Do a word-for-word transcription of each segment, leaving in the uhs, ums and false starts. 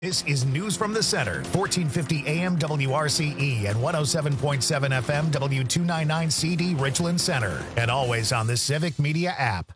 This is News from the Center, fourteen fifty A M W R C E and one oh seven point seven F M W two ninety-nine C D Richland Center, and always on the Civic Media app.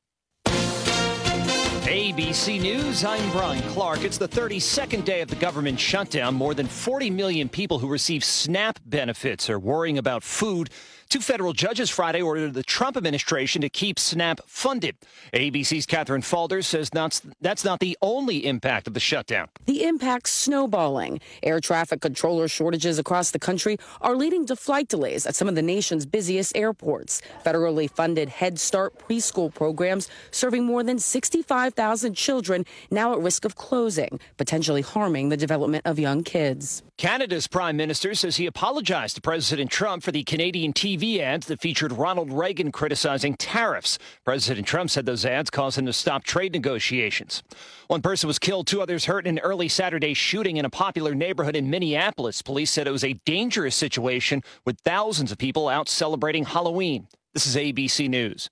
A B C News, I'm Brian Clark. It's the thirty-second day of the government shutdown. More than forty million people who receive SNAP benefits are worrying about food. Two federal judges Friday ordered the Trump administration to keep SNAP funded. A B C's Catherine Falder says that's, that's not the only impact of the shutdown. The impact's snowballing. Air traffic controller shortages across the country are leading to flight delays at some of the nation's busiest airports. Federally funded Head Start preschool programs serving more than sixty-five thousand children now at risk of closing, potentially harming the development of young kids. Canada's prime minister says he apologized to President Trump for the Canadian T V ads that featured Ronald Reagan criticizing tariffs. President Trump said those ads caused him to stop trade negotiations. One person was killed, two others hurt in an early Saturday shooting in a popular neighborhood in Minneapolis. Police said it was a dangerous situation with thousands of people out celebrating Halloween. This is A B C News.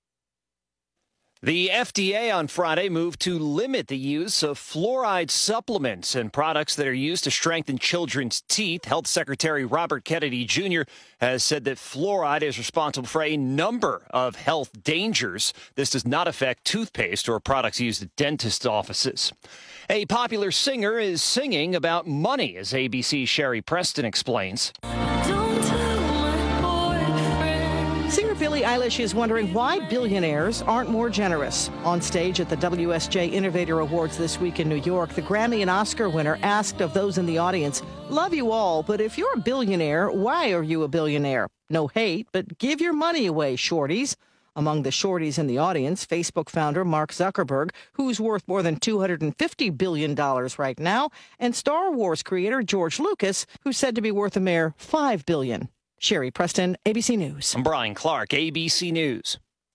The F D A on Friday moved to limit the use of fluoride supplements and products that are used to strengthen children's teeth. Health Secretary Robert Kennedy Junior has said that fluoride is responsible for a number of health dangers. This does not affect toothpaste or products used at dentist offices. A popular singer is singing about money, as A B C's Sherry Preston explains. Singer Billie Eilish is wondering why billionaires aren't more generous. On stage at the W S J Innovator Awards this week in New York, the Grammy and Oscar winner asked of those in the audience, "Love you all, but if you're a billionaire, why are you a billionaire? No hate, but give your money away, shorties." Among the shorties in the audience, Facebook founder Mark Zuckerberg, who's worth more than two hundred fifty billion dollars right now, and Star Wars creator George Lucas, who's said to be worth a mere five billion dollars. Sherry Preston, A B C News. I'm Brian Clark, A B C News.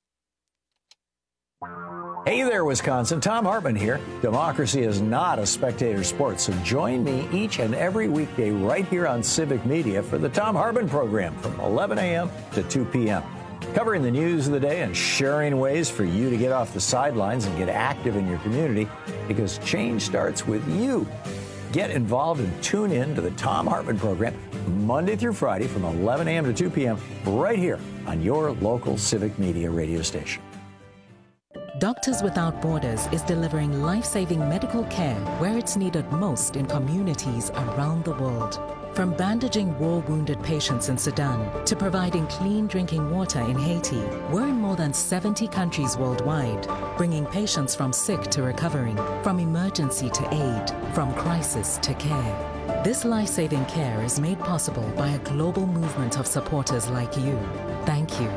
Hey there, Wisconsin. Tom Hartman here. Democracy is not a spectator sport, so join me each and every weekday right here on Civic Media for the Tom Hartman program from eleven a m to two p m Covering the news of the day and sharing ways for you to get off the sidelines and get active in your community, because change starts with you. Get involved and tune in to the Tom Hartman program Monday through Friday from eleven a m to two p m right here on your local Civic Media radio station. Doctors Without Borders is delivering life-saving medical care where it's needed most in communities around the world. From bandaging war-wounded patients in Sudan to providing clean drinking water in Haiti, we're in more than seventy countries worldwide, bringing patients from sick to recovering, from emergency to aid, from crisis to care. This life-saving care is made possible by a global movement of supporters like you. Thank you.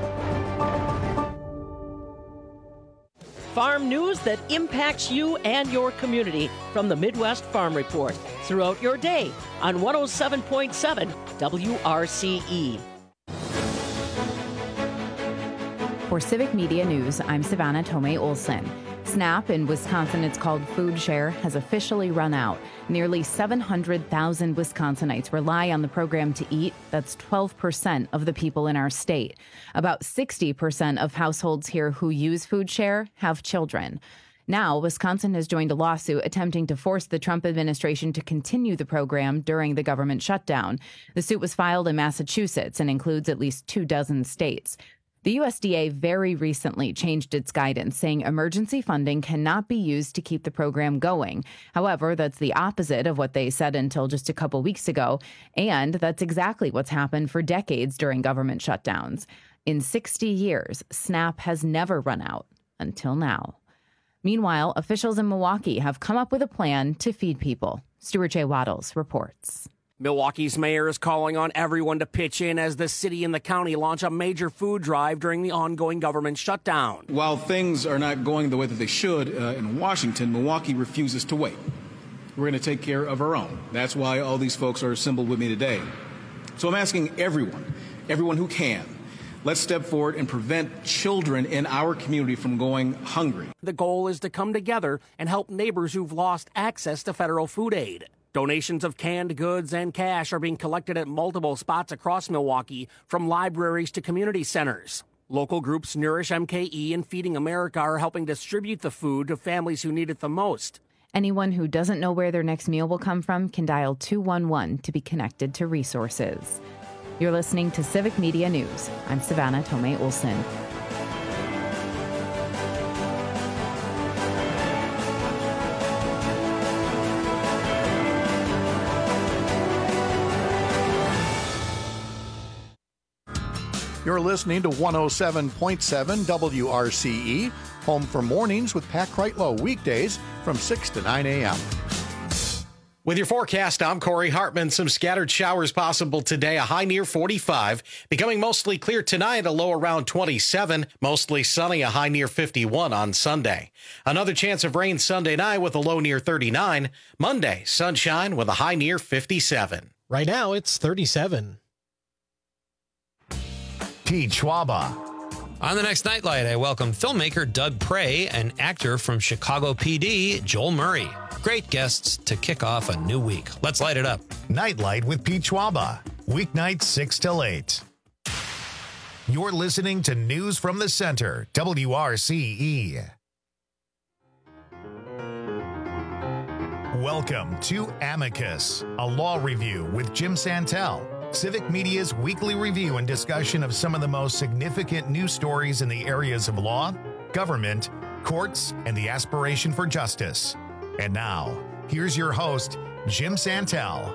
Farm news that impacts you and your community from the Midwest Farm Report throughout your day on one oh seven point seven W R C E. For Civic Media News, I'm Savannah Tomei Olson. SNAP, in Wisconsin it's called Food Share, has officially run out. Nearly seven hundred thousand Wisconsinites rely on the program to eat. That's twelve percent of the people in our state. About sixty percent of households here who use Food Share have children. Now, Wisconsin has joined a lawsuit attempting to force the Trump administration to continue the program during the government shutdown. The suit was filed in Massachusetts and includes at least two dozen states. The U S D A very recently changed its guidance, saying emergency funding cannot be used to keep the program going. However, that's the opposite of what they said until just a couple weeks ago, and that's exactly what's happened for decades during government shutdowns. In sixty years, SNAP has never run out, until now. Meanwhile, officials in Milwaukee have come up with a plan to feed people. Stuart J. Waddles reports. Milwaukee's mayor is calling on everyone to pitch in as the city and the county launch a major food drive during the ongoing government shutdown. While things are not going the way that they should uh, in Washington, Milwaukee refuses to wait. We're going to take care of our own. That's why all these folks are assembled with me today. So I'm asking everyone, everyone who can, let's step forward and prevent children in our community from going hungry. The goal is to come together and help neighbors who've lost access to federal food aid. Donations of canned goods and cash are being collected at multiple spots across Milwaukee, from libraries to community centers. Local groups Nourish M K E and Feeding America are helping distribute the food to families who need it the most. Anyone who doesn't know where their next meal will come from can dial two one one to be connected to resources. You're listening to Civic Media News. I'm Savannah Tomei Olson. You're listening to one oh seven point seven W R C E, home for mornings with Pat Kreitlow, weekdays from six to nine a.m. With your forecast, I'm Corey Hartman. Some scattered showers possible today, a high near forty-five. Becoming mostly clear tonight, a low around twenty-seven. Mostly sunny, a high near fifty-one on Sunday. Another chance of rain Sunday night with a low near thirty-nine. Monday, sunshine with a high near fifty-seven. Right now, it's thirty-seven. Pete Schwaba. On the next Nightlight, I welcome filmmaker Doug Prey and actor from Chicago P D, Joel Murray. Great guests to kick off a new week. Let's light it up. Nightlight with Pete Schwaba. Weeknights six till eight. You're listening to News from the Center, W R C E. Welcome to Amicus, a law review with Jim Santel. Civic Media's weekly review and discussion of some of the most significant news stories in the areas of law, government, courts, and the aspiration for justice. And now, here's your host, Jim Santel.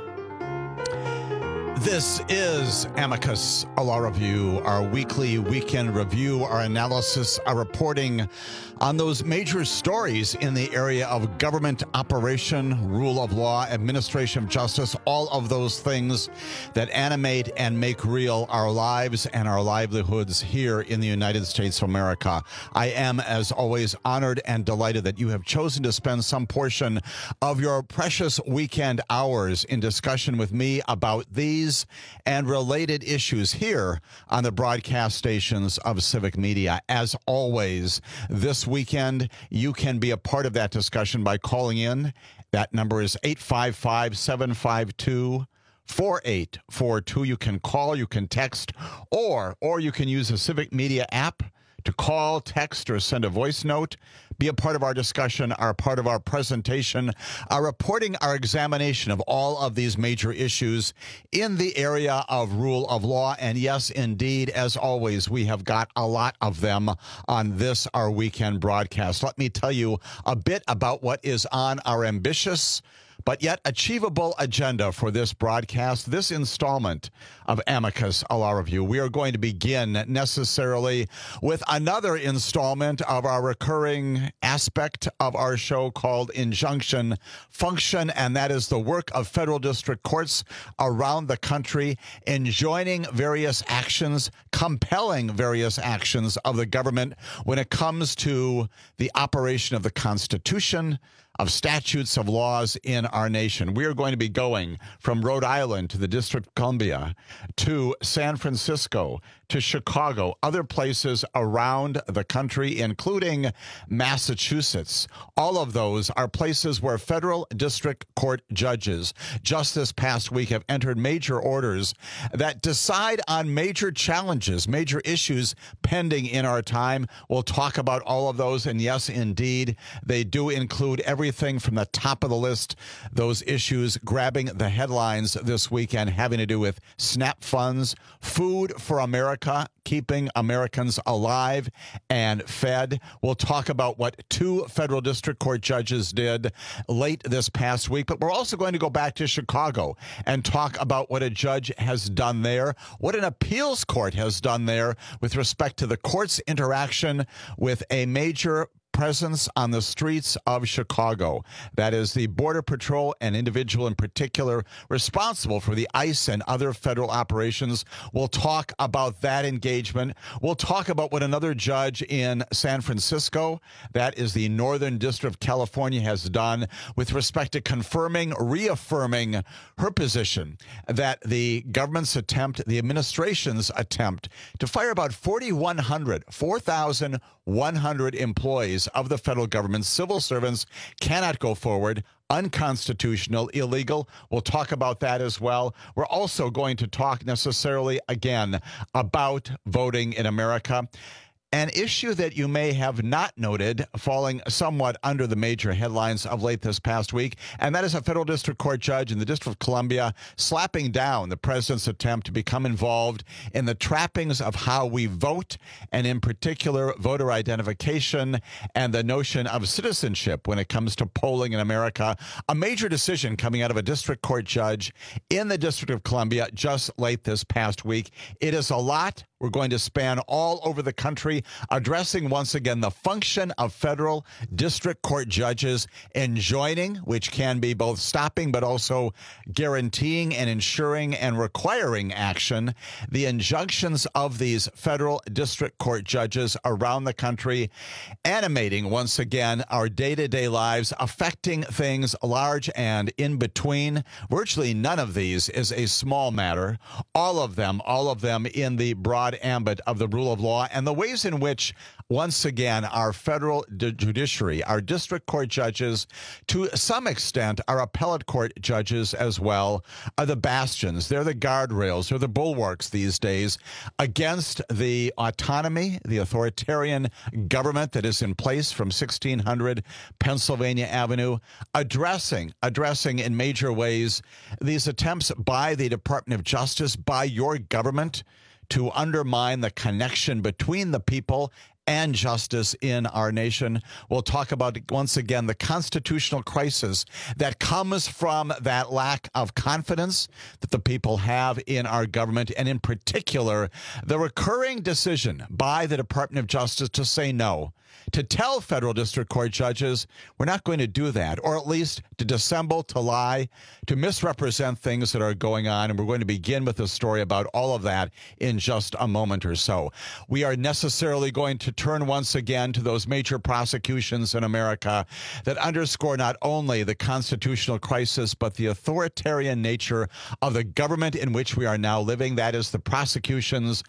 This is Amicus, a law review, our weekly weekend review, our analysis, our reporting on those major stories in the area of government operation, rule of law, administration of justice, all of those things that animate and make real our lives and our livelihoods here in the United States of America. I am, as always, honored and delighted that you have chosen to spend some portion of your precious weekend hours in discussion with me about these and related issues here on the broadcast stations of Civic Media. As always, this weekend, you can be a part of that discussion by calling in. That number is eight five five, seven five two, four eight four two. You can call, you can text, or or you can use the Civic Media app to call, text, or send a voice note. Be a part of our discussion, our part of our presentation, our reporting, our examination of all of these major issues in the area of rule of law. And yes, indeed, as always, we have got a lot of them on this, our weekend broadcast. Let me tell you a bit about what is on our ambitious but yet achievable agenda for this broadcast, this installment of Amicus, a law review. We are going to begin necessarily with another installment of our recurring aspect of our show called Injunction Function, and that is the work of federal district courts around the country enjoining various actions, compelling various actions of the government when it comes to the operation of the Constitution, of statutes, of laws in our nation. We are going to be going from Rhode Island to the District of Columbia to San Francisco to Chicago, other places around the country, including Massachusetts. All of those are places where federal district court judges just this past week have entered major orders that decide on major challenges, major issues pending in our time. We'll talk about all of those, and yes, indeed, they do include everything from the top of the list, those issues grabbing the headlines this weekend having to do with SNAP funds, food for America, keeping Americans alive and fed. We'll talk about what two federal district court judges did late this past week, but we're also going to go back to Chicago and talk about what a judge has done there, what an appeals court has done there with respect to the court's interaction with a major presence on the streets of Chicago. That is the Border Patrol, an individual in particular responsible for the ICE and other federal operations. We'll talk about that engagement. We'll talk about what another judge in San Francisco, that is the Northern District of California, has done with respect to confirming, reaffirming her position that the government's attempt, the administration's attempt to fire about forty-one hundred, four thousand one hundred employees of the federal government, civil servants, cannot go forward. Unconstitutional, illegal. We'll talk about that as well. We're also going to talk necessarily, again, about voting in America. An issue that you may have not noted falling somewhat under the major headlines of late this past week, and that is a federal district court judge in the District of Columbia slapping down the president's attempt to become involved in the trappings of how we vote, and in particular, voter identification and the notion of citizenship when it comes to polling in America. A major decision coming out of a district court judge in the District of Columbia just late this past week. It is a lot. We're going to span all over the country, addressing once again the function of federal district court judges enjoining, which can be both stopping but also guaranteeing and ensuring and requiring action, the injunctions of these federal district court judges around the country, animating once again our day-to-day lives, affecting things large and in between. Virtually none of these is a small matter. All of them, all of them in the broad ambit of the rule of law, and the ways in which, once again, our federal judiciary, our district court judges, to some extent, our appellate court judges as well, are the bastions. They're the guardrails, they're the bulwarks these days against the autonomy, the authoritarian government that is in place from sixteen hundred Pennsylvania Avenue, addressing, addressing in major ways these attempts by the Department of Justice, by your government, to undermine the connection between the people and justice in our nation. We'll talk about, once again, the constitutional crisis that comes from that lack of confidence that the people have in our government, and in particular, the recurring decision by the Department of Justice to say no, to tell federal district court judges, we're not going to do that, or at least to dissemble, to lie, to misrepresent things that are going on. And we're going to begin with a story about all of that in just a moment or so. We are necessarily going to turn once again to those major prosecutions in America that underscore not only the constitutional crisis, but the authoritarian nature of the government in which we are now living. That is the prosecutions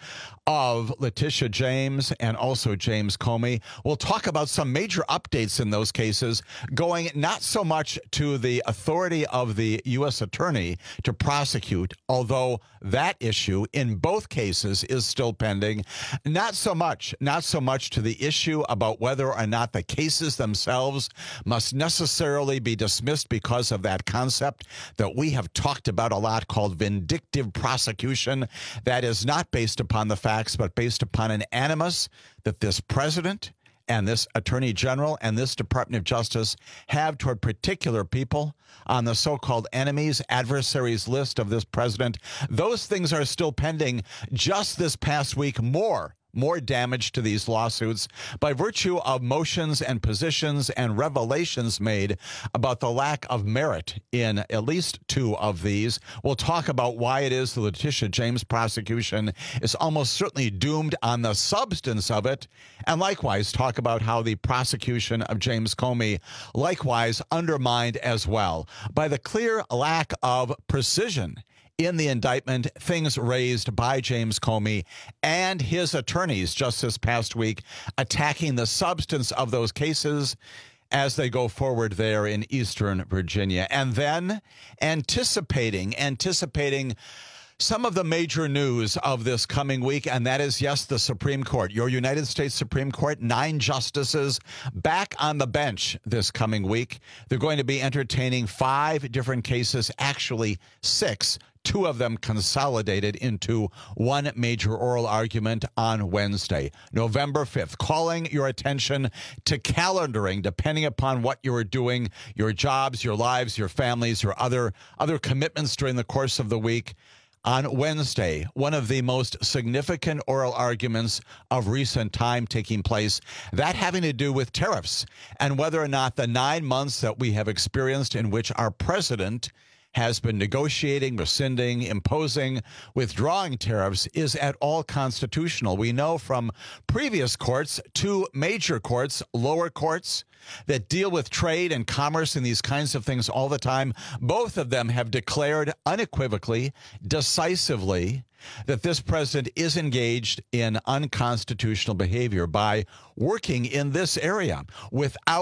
of Letitia James and also James Comey. We'll talk about some major updates in those cases, going not so much to the authority of the U S attorney to prosecute, although that issue in both cases is still pending. Not so much, not so much to the issue about whether or not the cases themselves must necessarily be dismissed because of that concept that we have talked about a lot called vindictive prosecution, that is not based upon the facts, but based upon an animus that this president and this Attorney General and this Department of Justice have toward particular people on the so-called enemies, adversaries list of this president. Those things are still pending. Just this past week, more more damage to these lawsuits by virtue of motions and positions and revelations made about the lack of merit in at least two of these. We'll talk about why it is the Letitia James prosecution is almost certainly doomed on the substance of it, and likewise talk about how the prosecution of James Comey likewise undermined as well by the clear lack of precision in the indictment, things raised by James Comey and his attorneys just this past week, attacking the substance of those cases as they go forward there in Eastern Virginia. And then anticipating, anticipating some of the major news of this coming week, and that is, yes, the Supreme Court, your United States Supreme Court, nine justices back on the bench this coming week. They're going to be entertaining five different cases, actually six, two of them consolidated into one major oral argument on Wednesday, November fifth, calling your attention to calendaring, depending upon what you are doing, your jobs, your lives, your families, your other, other commitments during the course of the week. On Wednesday, one of the most significant oral arguments of recent time taking place, that having to do with tariffs and whether or not the nine months that we have experienced in which our president has been negotiating, rescinding, imposing, withdrawing tariffs is at all constitutional. We know from previous courts, two major courts, lower courts, that deal with trade and commerce and these kinds of things all the time. Both of them have declared unequivocally, decisively, that this president is engaged in unconstitutional behavior by working in this area without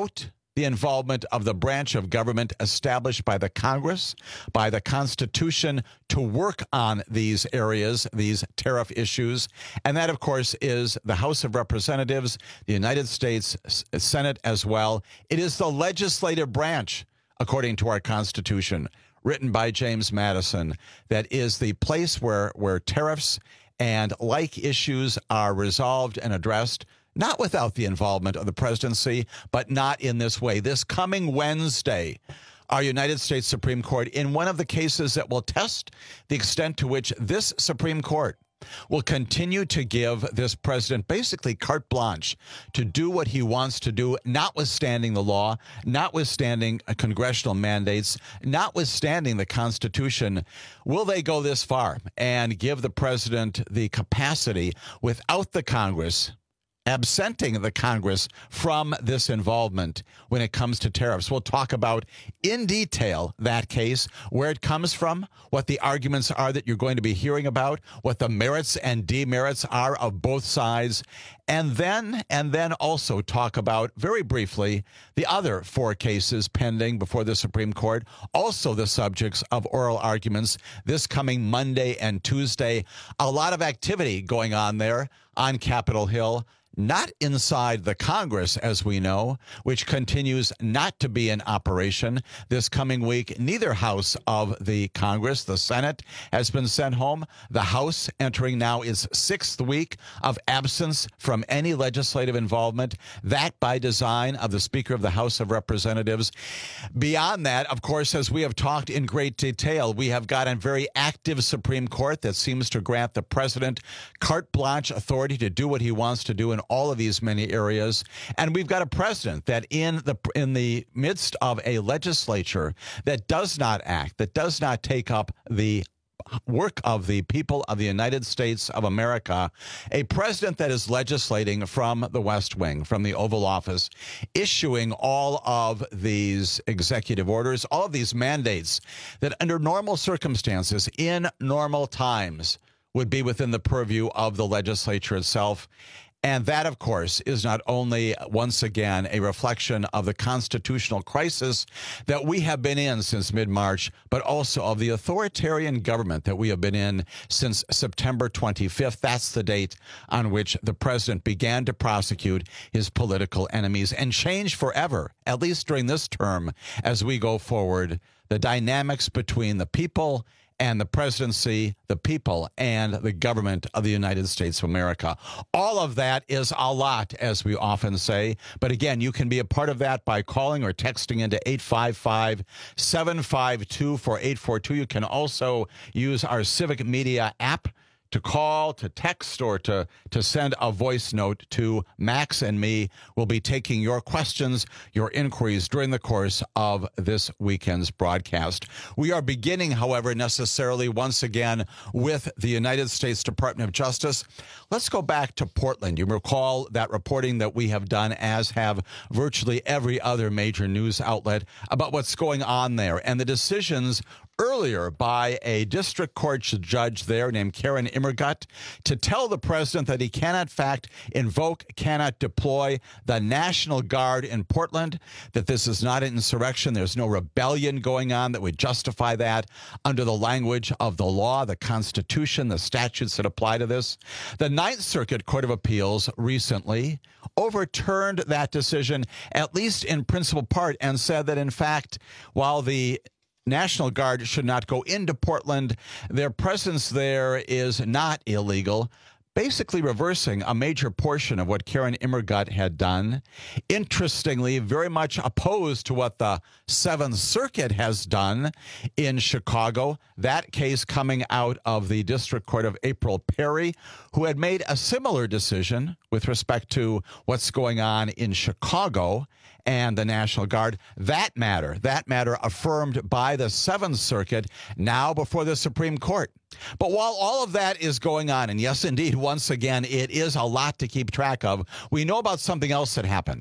the involvement of the branch of government established by the Congress, by the Constitution, to work on these areas, these tariff issues. And that, of course, is the House of Representatives, the United States Senate as well. It is the legislative branch, according to our Constitution, written by James Madison, that is the place where, where tariffs and like issues are resolved and addressed, not without the involvement of the presidency, but not in this way. This coming Wednesday, our United States Supreme Court, in one of the cases that will test the extent to which this Supreme Court will continue to give this president basically carte blanche to do what he wants to do, notwithstanding the law, notwithstanding congressional mandates, notwithstanding the Constitution. Will they go this far and give the president the capacity without the Congress, absenting the Congress from this involvement when it comes to tariffs? We'll talk about in detail that case, where it comes from, what the arguments are that you're going to be hearing about, what the merits and demerits are of both sides, and then and then also talk about, very briefly, the other four cases pending before the Supreme Court, also the subjects of oral arguments this coming Monday and Tuesday. A lot of activity going on there on Capitol Hill. Not inside the Congress, as we know, which continues not to be in operation this coming week. Neither house of the Congress, the Senate, has been sent home. The House entering now its sixth week of absence from any legislative involvement, that by design of the Speaker of the House of Representatives. Beyond that, of course, as we have talked in great detail, we have got a very active Supreme Court that seems to grant the president carte blanche authority to do what he wants to do in all of these many areas. And we've got a president that in the in the midst of a legislature that does not act, that does not take up the work of the people of the United States of America, a president that is legislating from the West Wing, from the Oval Office, issuing all of these executive orders, all of these mandates that under normal circumstances, in normal times, would be within the purview of the legislature itself. And that, of course, is not only, once again, a reflection of the constitutional crisis that we have been in since mid-March, but also of the authoritarian government that we have been in since September twenty-fifth. That's the date on which the president began to prosecute his political enemies and change forever, at least during this term, as we go forward, the dynamics between the people and the presidency, the people, and the government of the United States of America. All of that is a lot, as we often say. But again, you can be a part of that by calling or texting into eight five five, seven five two, four eight four two. You can also use our Civic Media app to call, to text, or to, to send a voice note to Max and me. We'll be taking your questions, your inquiries during the course of this weekend's broadcast. We are beginning, however, necessarily once again with the United States Department of Justice. Let's go back to Portland. You recall that reporting that we have done, as have virtually every other major news outlet, about what's going on there and the decisions earlier by a district court judge there named Karen Immergut to tell the president that he cannot, in fact, invoke, cannot deploy the National Guard in Portland, that this is not an insurrection. There's no rebellion going on that would justify that under the language of the law, the Constitution, the statutes that apply to this. The Ninth Circuit Court of Appeals recently overturned that decision, at least in principal part, and said that, in fact, while the National Guard should not go into Portland, their presence there is not illegal, basically reversing a major portion of what Karen Immergut had done. Interestingly, very much opposed to what the Seventh Circuit has done in Chicago, that case coming out of the District Court of April Perry, who had made a similar decision with respect to what's going on in Chicago and the National Guard. That matter, that matter affirmed by the Seventh Circuit, now before the Supreme Court. But while all of that is going on, and yes, indeed, once again, it is a lot to keep track of, we know about something else that happened.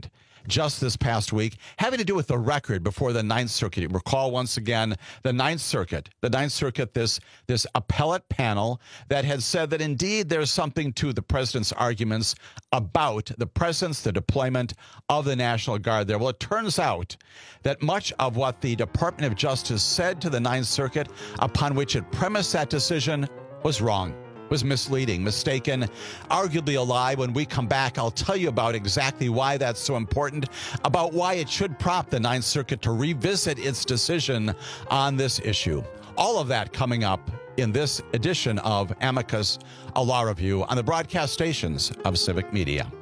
just this past week, having to do with the record before the Ninth Circuit. You recall once again, the Ninth Circuit, the Ninth Circuit, this, this appellate panel that had said that indeed there's something to the president's arguments about the presence, the deployment of the National Guard there. Well, it turns out that much of what the Department of Justice said to the Ninth Circuit, upon which it premised that decision, was wrong, was misleading, mistaken, arguably a lie. When we come back, I'll tell you about exactly why that's so important, about why it should prompt the Ninth Circuit to revisit its decision on this issue. All of that coming up in this edition of Amicus, a Law Review on the broadcast stations of Civic Media.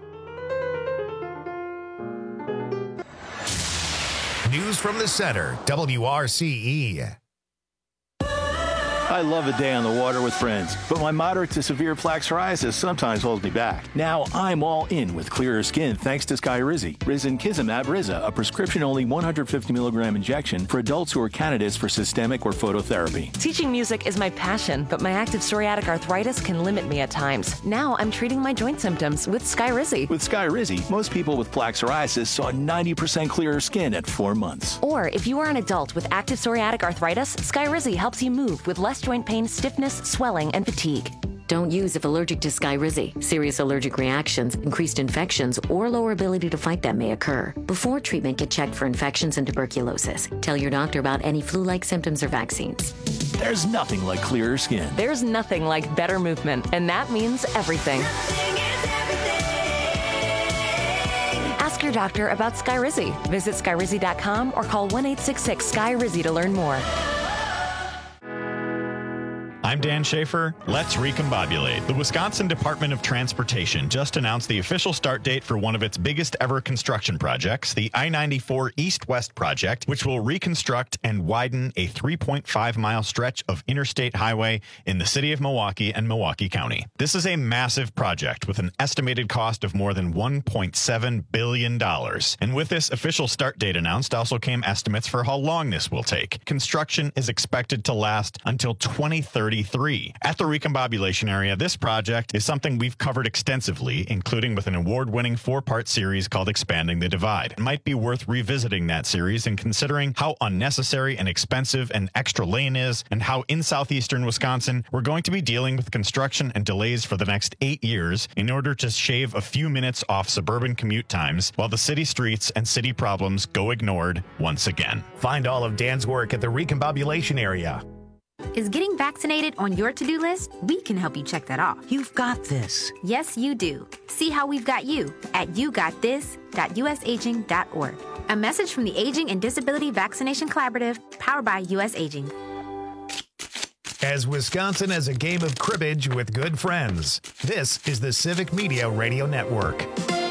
News from the center, W R C E. I love a day on the water with friends, but my moderate to severe plaque psoriasis sometimes holds me back. Now I'm all in with clearer skin thanks to Skyrizi. Risankizumab Riza, a prescription-only one hundred fifty milligram injection for adults who are candidates for systemic or phototherapy. Teaching music is my passion, but my active psoriatic arthritis can limit me at times. Now I'm treating my joint symptoms with Skyrizi. With Skyrizi, most people with plaque psoriasis saw ninety percent clearer skin at four months. Or if you are an adult with active psoriatic arthritis, Skyrizi helps you move with less joint pain, stiffness, swelling, and fatigue. Don't use if allergic to Skyrizi. Serious allergic reactions, increased infections, or lower ability to fight them may occur. Before treatment, get checked for infections and tuberculosis. Tell your doctor about any flu-like symptoms or vaccines. There's nothing like clearer skin. There's nothing like better movement, and that means everything. Ask your doctor about Skyrizi. Visit Skyrizi dot com or call one eight six six Sky Rizi to learn more. I'm Dan Schaefer. Let's recombobulate. The Wisconsin Department of Transportation just announced the official start date for one of its biggest ever construction projects, the I ninety-four East-West project, which will reconstruct and widen a three point five mile stretch of interstate highway in the city of Milwaukee and Milwaukee County. This is a massive project with an estimated cost of more than one point seven billion dollars. And with this official start date announced also came estimates for how long this will take. Construction is expected to last until twenty thirty-three. At the recombobulation area, this project is something we've covered extensively, including with an award-winning four-part series called Expanding the Divide. It might be worth revisiting that series and considering how unnecessary and expensive an extra lane is, and how in southeastern Wisconsin we're going to be dealing with construction and delays for the next eight years in order to shave a few minutes off suburban commute times while the city streets and city problems go ignored once again. Find all of Dan's work at the recombobulation area. Is getting vaccinated on your to-do list? We can help you check that off. You've got this. Yes, you do. See how we've got you at you got this dot u s aging dot org. A message from the Aging and Disability Vaccination Collaborative, powered by U S Aging. As Wisconsin has a game of cribbage with good friends, this is the Civic Media Radio Network.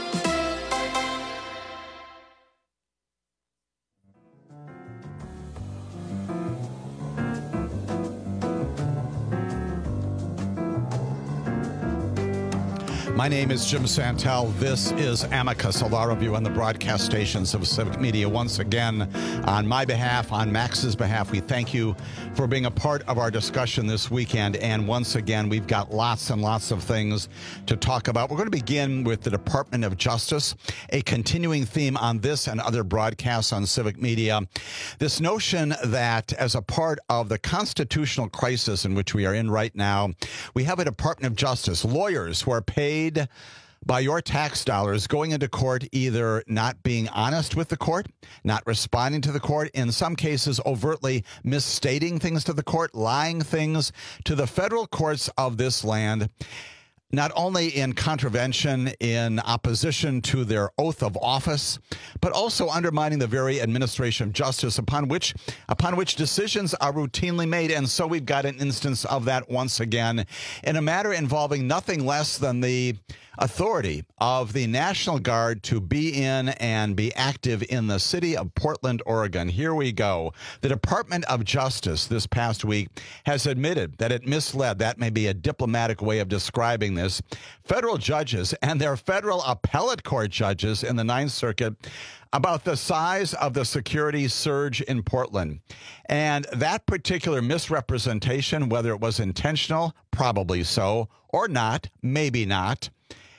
My name is Jim Santel. This is Amicus, a law review on the broadcast stations of Civic Media. Once again, on my behalf, on Max's behalf, we thank you for being a part of our discussion this weekend. And once again, we've got lots and lots of things to talk about. We're going to begin with the Department of Justice, a continuing theme on this and other broadcasts on Civic Media. This notion that as a part of the constitutional crisis in which we are in right now, we have a Department of Justice, lawyers who are paid by your tax dollars going into court, either not being honest with the court, not responding to the court, in some cases overtly misstating things to the court, lying things to the federal courts of this land, not only in contravention, in opposition to their oath of office, but also undermining the very administration of justice upon which upon which decisions are routinely made. And so we've got an instance of that once again in a matter involving nothing less than the authority of the National Guard to be in and be active in the city of Portland, Oregon. Here we go. The Department of Justice this past week has admitted that it misled, that may be a diplomatic way of describing this, federal judges and their federal appellate court judges in the Ninth Circuit about the size of the security surge in Portland. And that particular misrepresentation, whether it was intentional, probably so, or not, maybe not,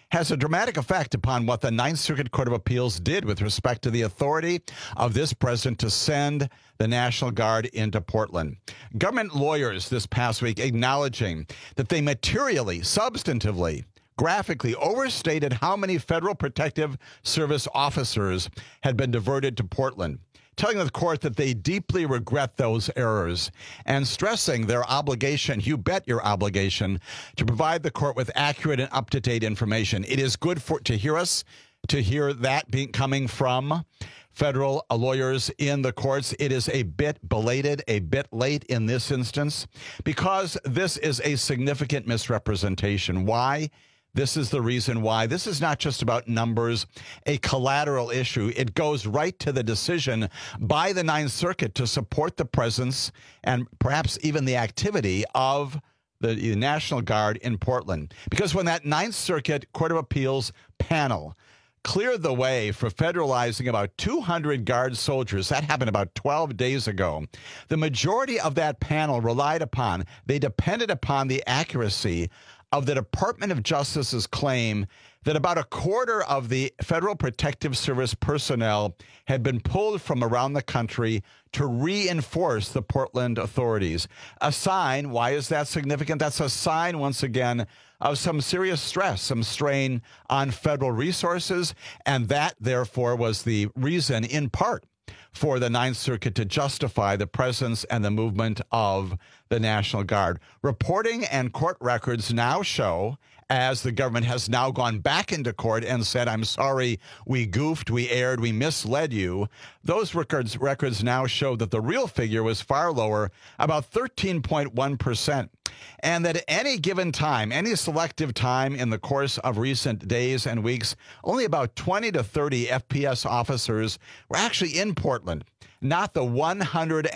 has a dramatic effect upon what the Ninth Circuit Court of Appeals did with respect to the authority of this president to send the National Guard into Portland. Government lawyers this past week acknowledging that they materially, substantively, graphically overstated how many Federal Protective Service officers had been diverted to Portland, telling the court that they deeply regret those errors and stressing their obligation, you bet your obligation, to provide the court with accurate and up-to-date information. It is good for to hear us, to hear that being coming from federal lawyers in the courts. It is a bit belated, a bit late in this instance, because this is a significant misrepresentation. Why? This is the reason why. This is not just about numbers, a collateral issue. It goes right to the decision by the Ninth Circuit to support the presence and perhaps even the activity of the, the National Guard in Portland. Because when that Ninth Circuit Court of Appeals panel cleared the way for federalizing about two hundred Guard soldiers, that happened about twelve days ago, the majority of that panel relied upon, they depended upon the accuracy of the Department of Justice's claim that about a quarter of the Federal Protective Service personnel had been pulled from around the country to reinforce the Portland authorities. A sign, why is that significant? That's a sign, once again, of some serious stress, some strain on federal resources, and that, therefore, was the reason, in part, for the Ninth Circuit to justify the presence and the movement of the National Guard. Reporting and court records now show, as the government has now gone back into court and said, I'm sorry, we goofed, we erred, we misled you, those records, records now show that the real figure was far lower, about thirteen point one percent. And that at any given time, any selective time in the course of recent days and weeks, only about twenty to thirty F P S officers were actually in Portland, not the one hundred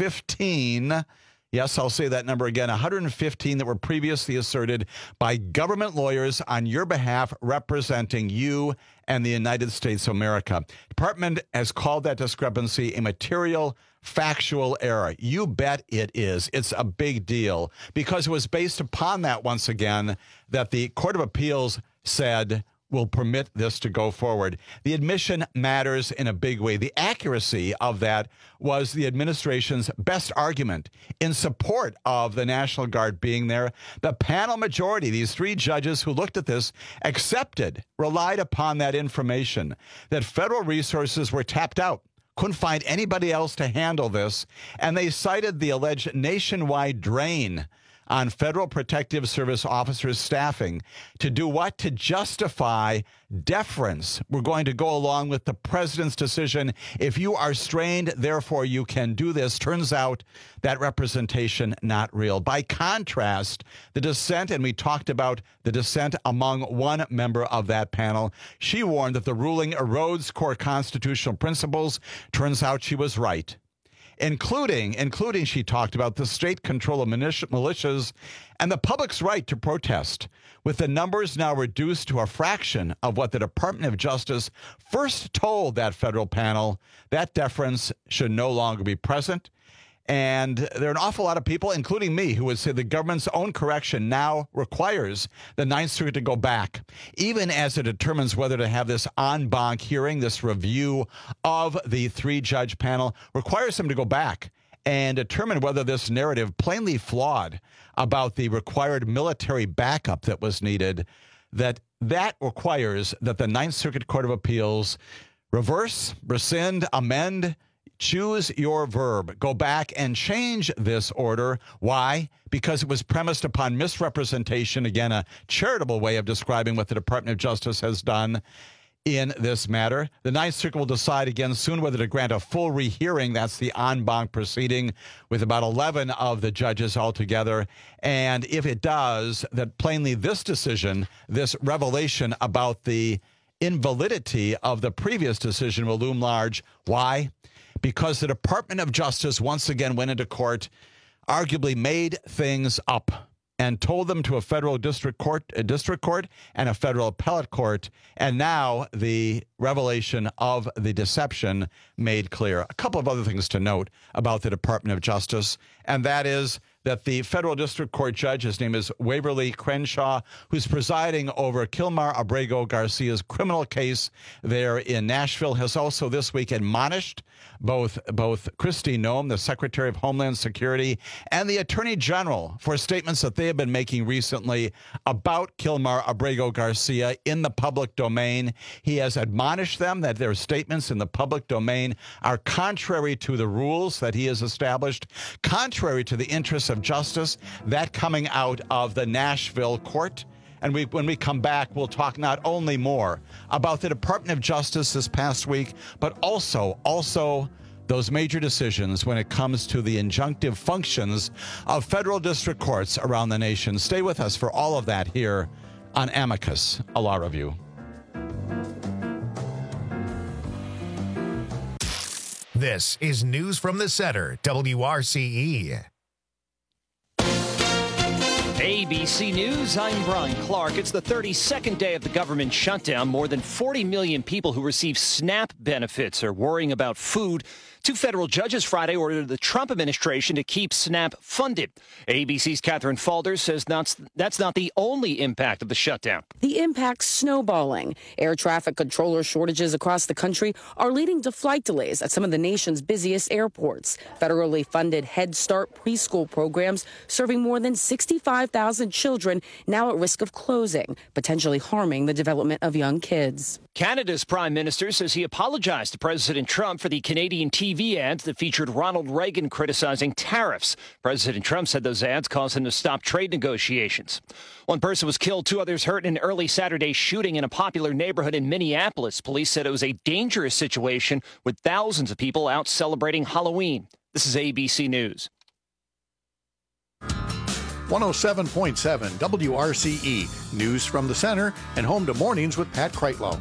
fifteen. Yes, I'll say that number again, one hundred fifteen that were previously asserted by government lawyers on your behalf representing you and the United States of America. Department has called that discrepancy a material factual error. You bet it is. It's a big deal because it was based upon that, once again, that the Court of Appeals said will permit this to go forward. The admission matters in a big way. The accuracy of that was the administration's best argument in support of the National Guard being there. The panel majority, these three judges who looked at this, accepted, relied upon that information, that federal resources were tapped out. Couldn't find anybody else to handle this, and they cited the alleged nationwide drain on Federal Protective Service officers' staffing to do what? To justify deference. We're going to go along with the president's decision. If you are strained, therefore you can do this. Turns out that representation not real. By contrast, the dissent, and we talked about the dissent among one member of that panel, she warned that the ruling erodes core constitutional principles. Turns out she was right. Including, including, she talked about the state control of militias and the public's right to protest, with the numbers now reduced to a fraction of what the Department of Justice first told that federal panel. That deference should no longer be present. And there are an awful lot of people, including me, who would say the government's own correction now requires the Ninth Circuit to go back, even as it determines whether to have this en banc hearing, this review of the three-judge panel, requires them to go back and determine whether this narrative, plainly flawed about the required military backup that was needed, that that requires that the Ninth Circuit Court of Appeals reverse, rescind, amend, choose your verb. Go back and change this order. Why? Because it was premised upon misrepresentation. Again, a charitable way of describing what the Department of Justice has done in this matter. The Ninth Circuit will decide again soon whether to grant a full rehearing. That's the en banc proceeding with about eleven of the judges altogether. And if it does, that plainly this decision, this revelation about the invalidity of the previous decision will loom large. Why? Because the Department of Justice once again went into court, arguably made things up, and told them to a federal district court, a district court, and a federal appellate court. And now the revelation of the deception made clear. A couple of other things to note about the Department of Justice, and that is that the federal district court judge, his name is Waverly Crenshaw, who's presiding over Kilmar Abrego Garcia's criminal case there in Nashville, has also this week admonished both both Kristi Noem, the Secretary of Homeland Security, and the Attorney General for statements that they have been making recently about Kilmar Abrego Garcia in the public domain. He has admonished them that their statements in the public domain are contrary to the rules that he has established, contrary to the interests of justice, that coming out of the Nashville court. And we, when we come back, we'll talk not only more about the Department of Justice this past week, but also, also those major decisions when it comes to the injunctive functions of federal district courts around the nation. Stay with us for all of that here on Amicus, a Law Review. This is News from the Center, W R C E. A B C News, I'm Brian Clark. It's the thirty-second day of the government shutdown. More than forty million people who receive SNAP benefits are worrying about food. Two federal judges Friday ordered the Trump administration to keep SNAP funded. A B C's Catherine Falder says that's, that's not the only impact of the shutdown. The impact's snowballing. Air traffic controller shortages across the country are leading to flight delays at some of the nation's busiest airports. Federally funded Head Start preschool programs serving more than sixty-five thousand children now at risk of closing, potentially harming the development of young kids. Canada's prime minister says he apologized to President Trump for the Canadian T V ads that featured Ronald Reagan criticizing tariffs. President Trump said those ads caused him to stop trade negotiations. One person was killed, two others hurt in an early Saturday shooting in a popular neighborhood in Minneapolis. Police said it was a dangerous situation with thousands of people out celebrating Halloween. This is A B C News. one oh seven point seven W R C E, News from the Center, and home to Mornings with Pat Kreitlow.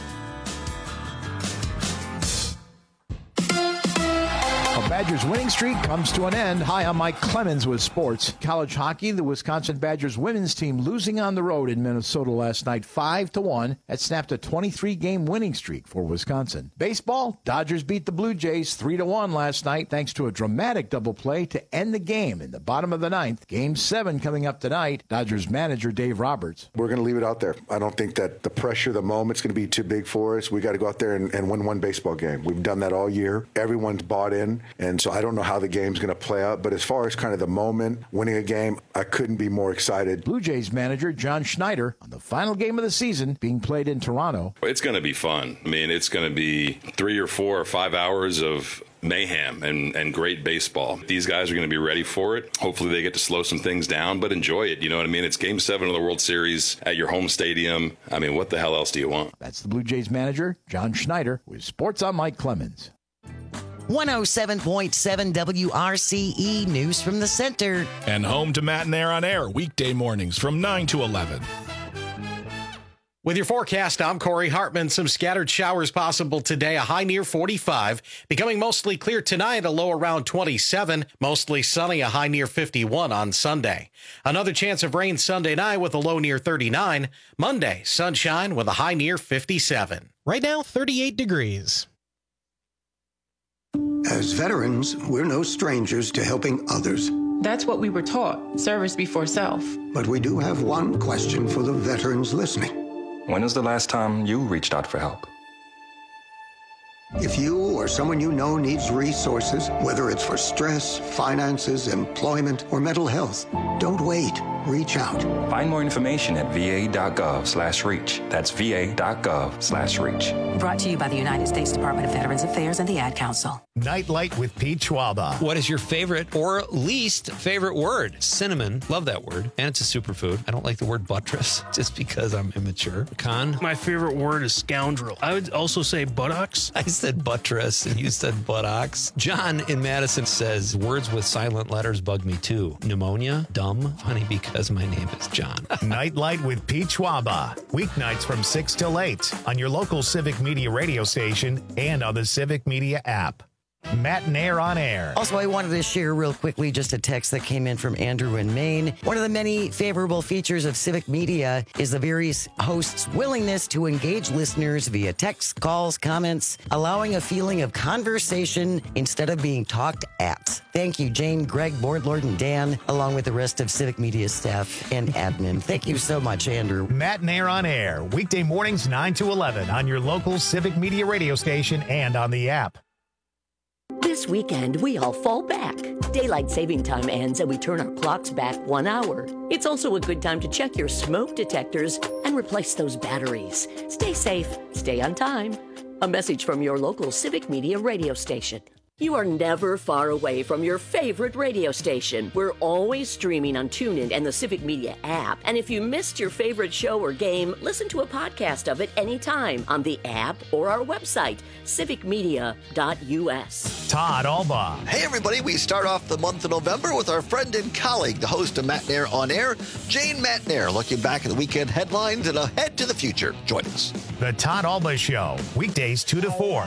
A Badgers winning streak comes to an end. Hi, I'm Mike Clemens with sports. College hockey, the Wisconsin Badgers women's team losing on the road in Minnesota last night five to one. That snapped a twenty-three game winning streak for Wisconsin. Baseball, Dodgers beat the Blue Jays three to one last night thanks to a dramatic double play to end the game in the bottom of the ninth. Game seven coming up tonight. Dodgers manager Dave Roberts. We're going to leave it out there. I don't think that the pressure, the moment's going to be too big for us. We got to go out there and, and win one baseball game. We've done that all year. Everyone's bought in. And so I don't know how the game's going to play out, but as far as kind of the moment, winning a game, I couldn't be more excited. Blue Jays manager John Schneider on the final game of the season being played in Toronto. It's going to be fun. I mean, it's going to be three or four or five hours of mayhem and, and great baseball. These guys are going to be ready for it. Hopefully they get to slow some things down, but enjoy it. You know what I mean? It's game seven of the World Series at your home stadium. I mean, what the hell else do you want? That's the Blue Jays manager, John Schneider, with Sports on Mike Clemens. one oh seven point seven W R C E, News from the Center. And home to Matt and Air on Air, weekday mornings from nine to eleven. With your forecast, I'm Corey Hartman. Some scattered showers possible today, a high near forty-five. Becoming mostly clear tonight, a low around twenty-seven. Mostly sunny, a high near fifty-one on Sunday. Another chance of rain Sunday night with a low near thirty-nine. Monday, sunshine with a high near fifty-seven. Right now, thirty-eight degrees. As veterans, we're no strangers to helping others. That's what we were taught, service before self. But we do have one question for the veterans listening. When was the last time you reached out for help? If you or someone you know needs resources, whether it's for stress, finances, employment, or mental health, don't wait. Reach out. Find more information at va.gov slash reach. That's va.gov slash reach. Brought to you by the United States Department of Veterans Affairs and the Ad Council. Nightlight with Pete Schwaba. What is your favorite or least favorite word? Cinnamon. Love that word. And it's a superfood. I don't like the word buttress just because I'm immature. Con? My favorite word is scoundrel. I would also say buttocks. I said buttress and you said buttocks. John in Madison says words with silent letters bug me too. Pneumonia. Dumb. Funny because my name is John. Nightlight with Pete Schwaba. Weeknights from six till eight on your local Civic Media radio station and on the Civic Media app. Matt Nair on Air. Also, I wanted to share real quickly just a text that came in from Andrew in Maine. One of the many favorable features of Civic Media is the various hosts' willingness to engage listeners via text, calls, comments, allowing a feeling of conversation instead of being talked at. Thank you, Jane, Greg, Boardlord, and Dan, along with the rest of Civic Media staff and admin. Thank you so much, Andrew. Matt Nair on Air, weekday mornings nine to eleven on your local Civic Media radio station and on the app. This weekend, we all fall back. Daylight saving time ends and we turn our clocks back one hour. It's also a good time to check your smoke detectors and replace those batteries. Stay safe, stay on time. A message from your local Civic Media radio station. You are never far away from your favorite radio station. We're always streaming on TuneIn and the Civic Media app. And if you missed your favorite show or game, listen to a podcast of it anytime on the app or our website, civic media dot u s. Todd Alba. Hey, everybody. We start off the month of November with our friend and colleague, the host of Matt Nair on Air, Jane Matt Nair, looking back at the weekend headlines and ahead to the future. Join us. The Todd Alba Show, weekdays two to four.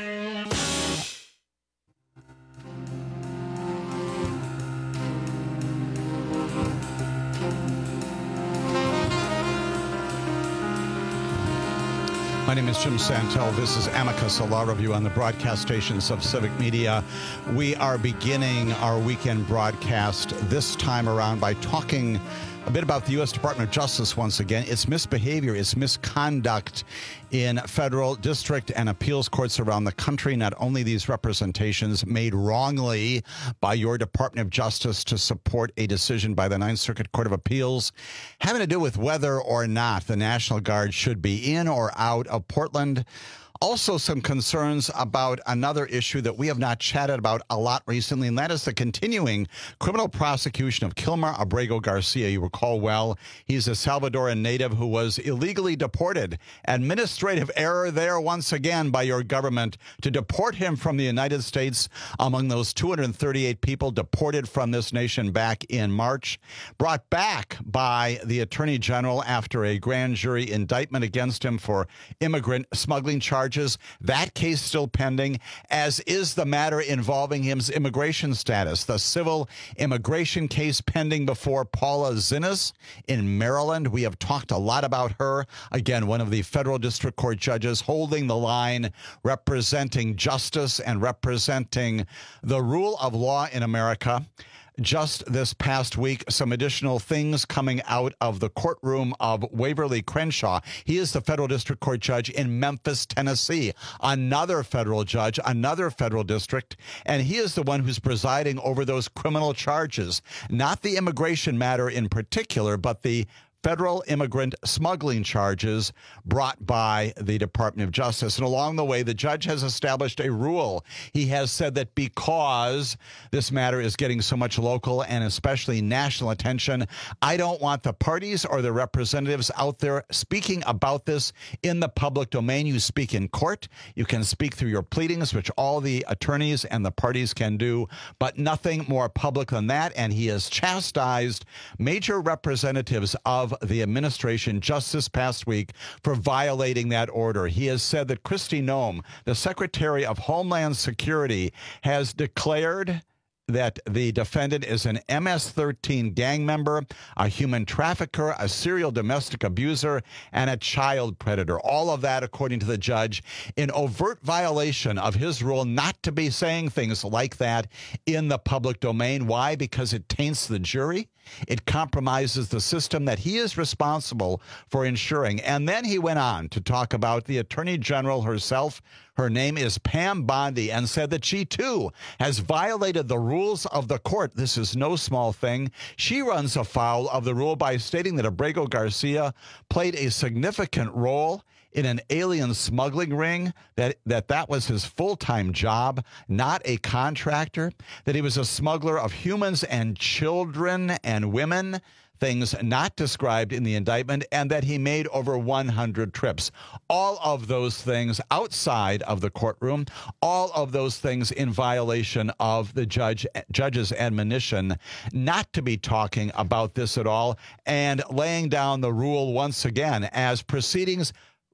My name is Jim Santel. This is Amicus, a law review on the broadcast stations of Civic Media. We are beginning our weekend broadcast this time around by talking a bit about the U S Department of Justice once again. Its misbehavior, its misconduct in federal, district, and appeals courts around the country. Not only these representations made wrongly by your Department of Justice to support a decision by the Ninth Circuit Court of Appeals having to do with whether or not the National Guard should be in or out of Portland. Also, some concerns about another issue that we have not chatted about a lot recently, and that is the continuing criminal prosecution of Kilmer Abrego Garcia. You recall well, he's a Salvadoran native who was illegally deported. Administrative error there once again by your government to deport him from the United States among those two hundred thirty-eight people deported from this nation back in March. Brought back by the Attorney General after a grand jury indictment against him for immigrant smuggling charges. That case still pending, as is the matter involving his immigration status. The civil immigration case pending before Paula Zinnes in Maryland. We have talked a lot about her. Again, one of the federal district court judges holding the line, representing justice and representing the rule of law in America. Just this past week, some additional things coming out of the courtroom of Waverly Crenshaw. He is the federal district court judge in Memphis, Tennessee. Another federal judge, another federal district, and he is the one who's presiding over those criminal charges. Not the immigration matter in particular, but the federal immigrant smuggling charges brought by the Department of Justice. And along the way, the judge has established a rule. He has said that because this matter is getting so much local and especially national attention, I don't want the parties or the representatives out there speaking about this in the public domain. You speak in court. You can speak through your pleadings, which all the attorneys and the parties can do, but nothing more public than that. And he has chastised major representatives of the administration just this past week for violating that order. He has said that Kristi Noem, the Secretary of Homeland Security, has declared that the defendant is an M S thirteen gang member, a human trafficker, a serial domestic abuser, and a child predator. All of that, according to the judge, in overt violation of his rule not to be saying things like that in the public domain. Why? Because it taints the jury. It compromises the system that he is responsible for ensuring. And then he went on to talk about the Attorney General herself. Her name is Pam Bondi, and said that she, too, has violated the rules of the court. This is no small thing. She runs afoul of the rule by stating that Abrego Garcia played a significant role in an alien smuggling ring, that, that that was his full-time job, not a contractor, that he was a smuggler of humans and children and women, things not described in the indictment, and that he made over one hundred trips. All of those things outside of the courtroom, all of those things in violation of the judge judge's admonition not to be talking about this at all, and laying down the rule once again as proceedings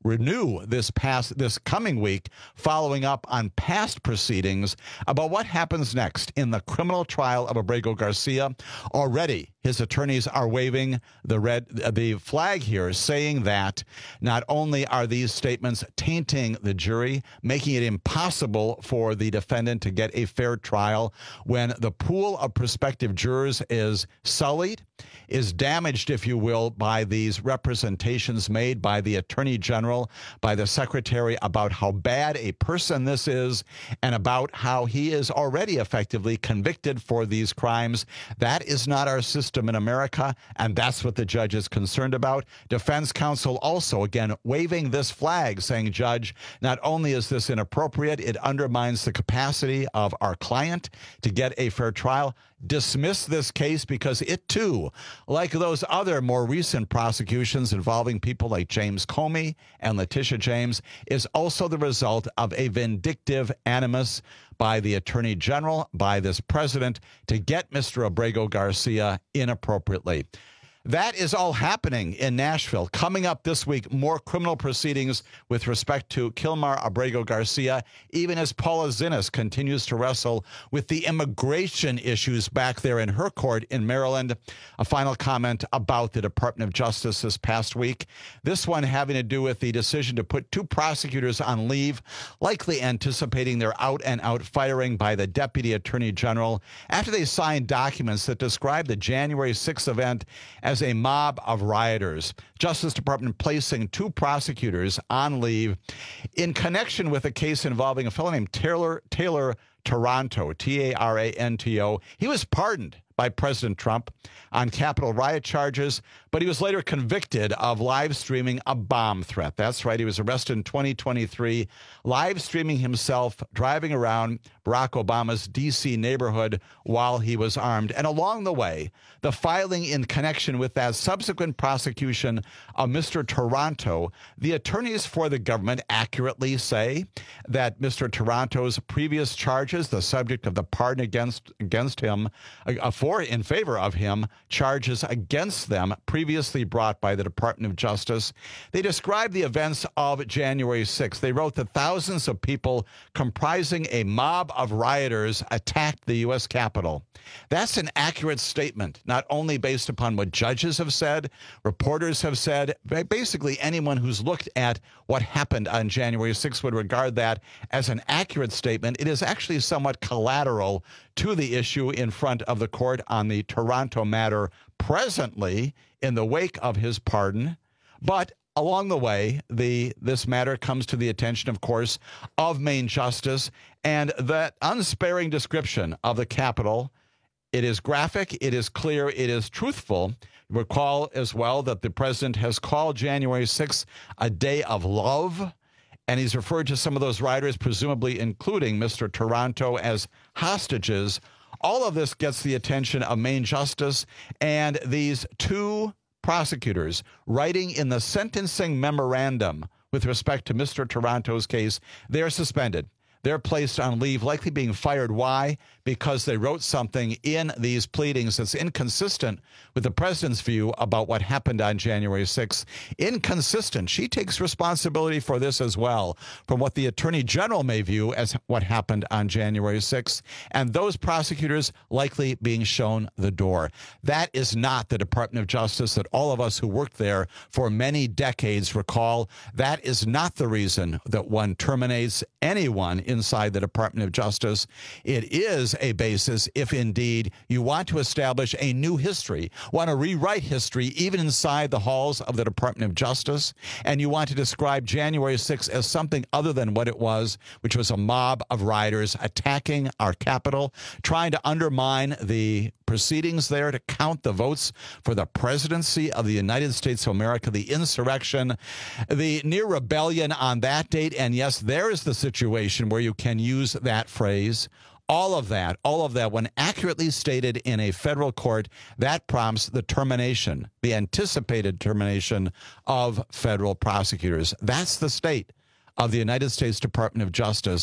renew this past this coming week, following up on past proceedings about what happens next in the criminal trial of Abrego Garcia. Already, his attorneys are waving the red the flag here, saying that not only are these statements tainting the jury, making it impossible for the defendant to get a fair trial when the pool of prospective jurors is sullied, is damaged, if you will, by these representations made by the Attorney General, by the Secretary, about how bad a person this is and about how he is already effectively convicted for these crimes. That is not our system in America, and that's what the judge is concerned about. Defense counsel also, again, waving this flag, saying, Judge, not only is this inappropriate, it undermines the capacity of our client to get a fair trial. Dismiss this case because it, too, like those other more recent prosecutions involving people like James Comey and Letitia James, is also the result of a vindictive animus by the Attorney General, by this president, to get Mister Abrego Garcia inappropriately. That is all happening in Nashville. Coming up this week, more criminal proceedings with respect to Kilmar Abrego Garcia, even as Paula Zinnes continues to wrestle with the immigration issues back there in her court in Maryland. A final comment about the Department of Justice this past week. This one having to do with the decision to put two prosecutors on leave, likely anticipating their out-and-out firing by the Deputy Attorney General after they signed documents that describe the January sixth event as as a mob of rioters. Justice Department placing two prosecutors on leave in connection with a case involving a fellow named Taylor Taylor Taranto, T A R A N T O. He was pardoned by President Trump on Capitol riot charges, but he was later convicted of live streaming a bomb threat. That's right. He was arrested in twenty twenty-three, live streaming himself driving around Barack Obama's D C neighborhood while he was armed. And along the way, the filing in connection with that subsequent prosecution of Mister Taranto, the attorneys for the government accurately say that Mister Taranto's previous charges, the subject of the pardon against against him, uh, for in favor of him, charges against them previously brought by the Department of Justice. They described the events of January sixth. They wrote that thousands of people comprising a mob of rioters attacked the U S Capitol. That's an accurate statement, not only based upon what judges have said, reporters have said, basically anyone who's looked at what happened on January sixth would regard that as an accurate statement. It is actually somewhat collateral to the issue in front of the court on the Taranto matter presently in the wake of his pardon. But along the way, the this matter comes to the attention, of course, of Maine Justice, and that unsparing description of the Capitol. It is graphic, it is clear, it is truthful. Recall as well that the president has called January sixth a day of love, and he's referred to some of those rioters, presumably including Mister Taranto, as hostages. All of this gets the attention of Maine Justice, and these two prosecutors writing in the sentencing memorandum with respect to Mister Taranto's case, they're suspended. They're placed on leave, likely being fired. Why? Because they wrote something in these pleadings that's inconsistent with the president's view about what happened on January sixth. Inconsistent. She takes responsibility for this as well, from what the Attorney General may view as what happened on January sixth. And those prosecutors likely being shown the door. That is not the Department of Justice that all of us who worked there for many decades recall. That is not the reason that one terminates anyone inside the Department of Justice. It is a basis if indeed you want to establish a new history, want to rewrite history even inside the halls of the Department of Justice, and you want to describe January sixth as something other than what it was, which was a mob of rioters attacking our Capitol, trying to undermine the proceedings there to count the votes for the presidency of the United States of America, the insurrection, the near rebellion on that date. And yes, there is the situation where you can use that phrase. All of that, all of that, when accurately stated in a federal court, that prompts the termination, the anticipated termination of federal prosecutors. That's the state of the United States Department of Justice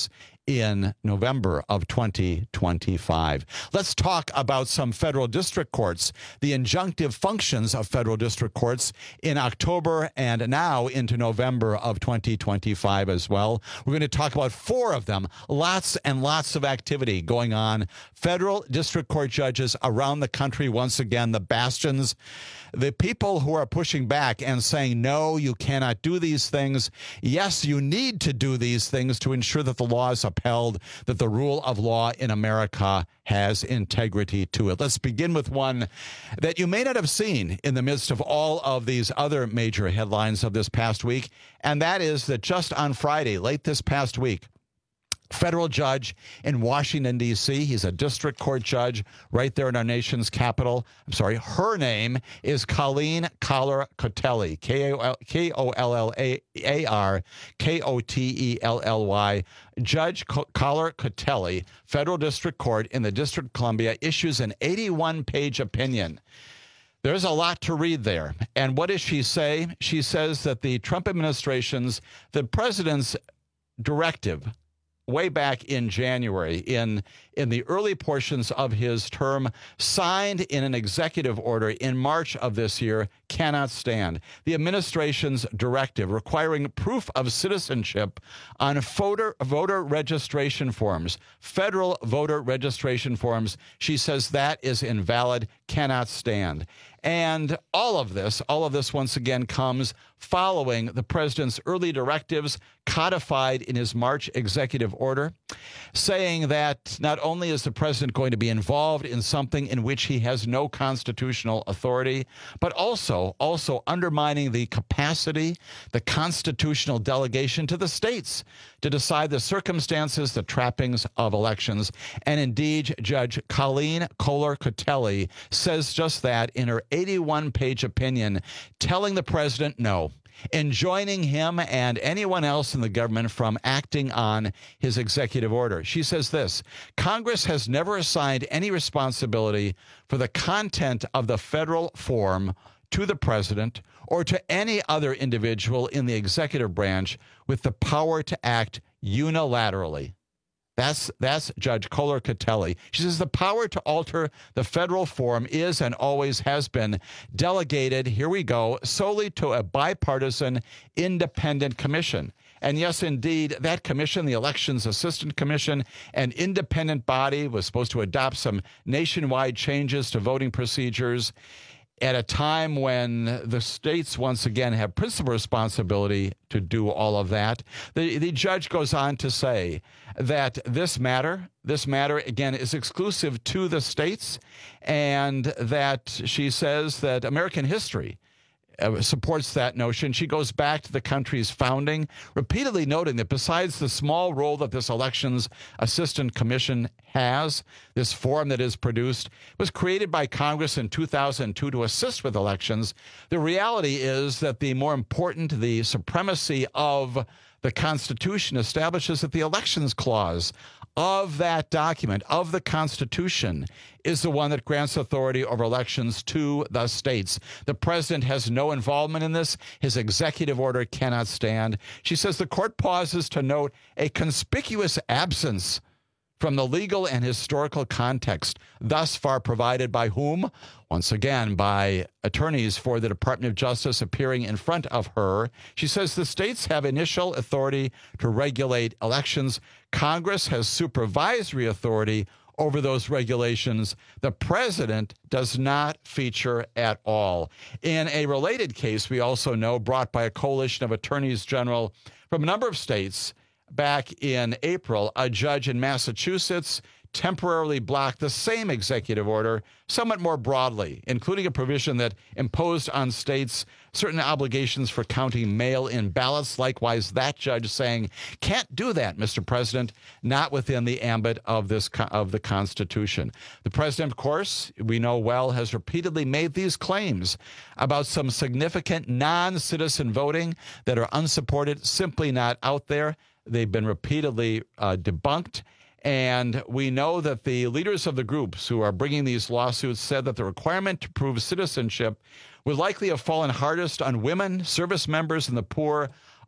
in November of twenty twenty-five. Let's talk about some federal district courts, the injunctive functions of federal district courts in October and now into November of twenty twenty-five as well. We're going to talk about four of them. Lots and lots of activity going on. Federal district court judges around the country, once again, the bastions, the people who are pushing back and saying, no, you cannot do these things. Yes, you need to do these things to ensure that the law is upheld, that the rule of law in America has integrity to it. Let's begin with one that you may not have seen in the midst of all of these other major headlines of this past week, and that is that just on Friday, late this past week, federal judge in Washington, D C. He's a district court judge right there in our nation's capital. I'm sorry. Her name is Colleen Kollar-Kotelly, K O L L A R K O T E L L Y. Judge Kollar-Kotelly, federal district court in the District of Columbia, issues an eighty-one page opinion. There's a lot to read there. And what does she say? She says that the Trump administration's, the president's directive way back in January, in in the early portions of his term, signed in an executive order in March of this year, cannot stand. The administration's directive requiring proof of citizenship on voter, voter registration forms, federal voter registration forms, she says that is invalid, cannot stand. And all of this, all of this once again comes following the president's early directives codified in his March executive order, saying that not only is the president going to be involved in something in which he has no constitutional authority, but also, also undermining the capacity, the constitutional delegation to the states to decide the circumstances, the trappings of elections. And indeed, Judge Colleen Kollar-Kotelly says just that in her eighty-one page opinion, telling the president no, enjoining him and anyone else in the government from acting on his executive order. She says this: Congress has never assigned any responsibility for the content of the federal form to the president or to any other individual in the executive branch with the power to act unilaterally. That's that's Judge Kollar-Kotelly. She says the power to alter the federal form is and always has been delegated, here we go, solely to a bipartisan independent commission. And yes, indeed, that commission, the Elections Assistance Commission, an independent body, was supposed to adopt some nationwide changes to voting procedures at a time when the states once again have principal responsibility to do all of that. The, the judge goes on to say that this matter, this matter again is exclusive to the states, and that she says that American history Uh, supports that notion. She goes back to the country's founding, repeatedly noting that besides the small role that this Elections Assistance Commission has, this forum that is produced, was created by Congress in two thousand two to assist with elections. The reality is that the more important, the supremacy of the Constitution establishes that the Elections Clause of that document, of the Constitution, is the one that grants authority over elections to the states. The president has no involvement in this. His executive order cannot stand. She says the court pauses to note a conspicuous absence from the legal and historical context thus far provided by whom? Once again, by attorneys for the Department of Justice appearing in front of her. She says the states have initial authority to regulate elections. Congress has supervisory authority over those regulations. The president does not feature at all. In a related case, we also know, brought by a coalition of attorneys general from a number of states, back in April, a judge in Massachusetts temporarily blocked the same executive order somewhat more broadly, including a provision that imposed on states certain obligations for counting mail-in ballots. Likewise, that judge saying, can't do that, Mister President, not within the ambit of this of the Constitution. The president, of course, we know well, has repeatedly made these claims about some significant non-citizen voting that are unsupported, simply not out there. They've been repeatedly uh, debunked. And we know that the leaders of the groups who are bringing these lawsuits said that the requirement to prove citizenship would likely have fallen hardest on women, service members, and the poor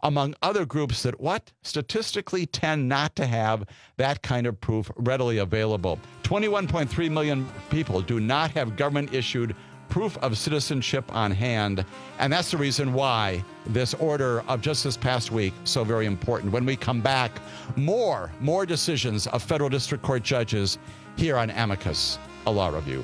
among other groups that what? Statistically tend not to have that kind of proof readily available. twenty-one point three million people do not have government-issued proof of citizenship on hand, and that's the reason why this order of just this past week so very important. When we come back, more, more decisions of federal district court judges here on Amicus, a law review.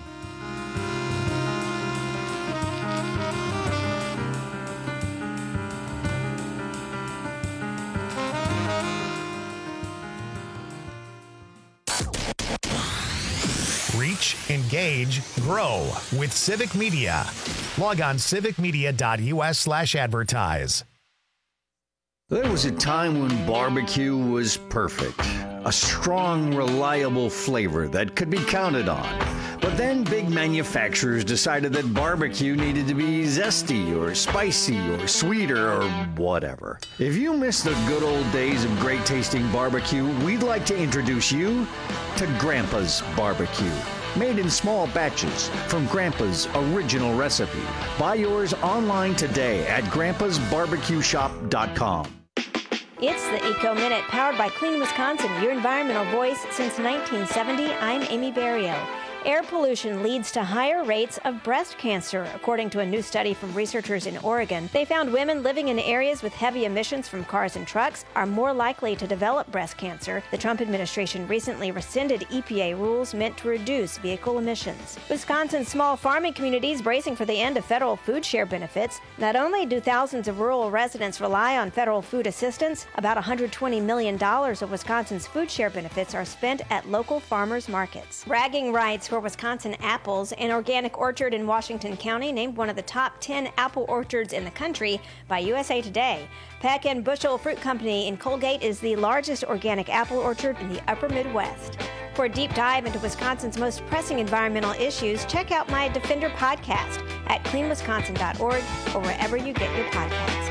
Reach, engage, grow with Civic Media. Log on civicmedia.us slash advertise. There was a time when barbecue was perfect. A strong, reliable flavor that could be counted on. But then big manufacturers decided that barbecue needed to be zesty or spicy or sweeter or whatever. If you miss the good old days of great tasting barbecue, we'd like to introduce you to Grandpa's Barbecue. Made in small batches from Grandpa's original recipe. Buy yours online today at grandpas barbecue shop dot com. It's the Eco Minute, powered by Clean Wisconsin, your environmental voice since nineteen seventy. I'm Amy Barrio. Air pollution leads to higher rates of breast cancer. According to a new study from researchers in Oregon, they found women living in areas with heavy emissions from cars and trucks are more likely to develop breast cancer. The Trump administration recently rescinded E P A rules meant to reduce vehicle emissions. Wisconsin's small farming communities bracing for the end of federal food share benefits. Not only do thousands of rural residents rely on federal food assistance, about one hundred twenty million dollars of Wisconsin's food share benefits are spent at local farmers markets. Bragging rights for Wisconsin apples. An organic orchard in Washington County named one of the top ten apple orchards in the country by U S A Today. Peck and Bushel Fruit Company in Colgate is the largest organic apple orchard in the upper Midwest. For a deep dive into Wisconsin's most pressing environmental issues, check out my Defender podcast at clean wisconsin dot org or wherever you get your podcasts.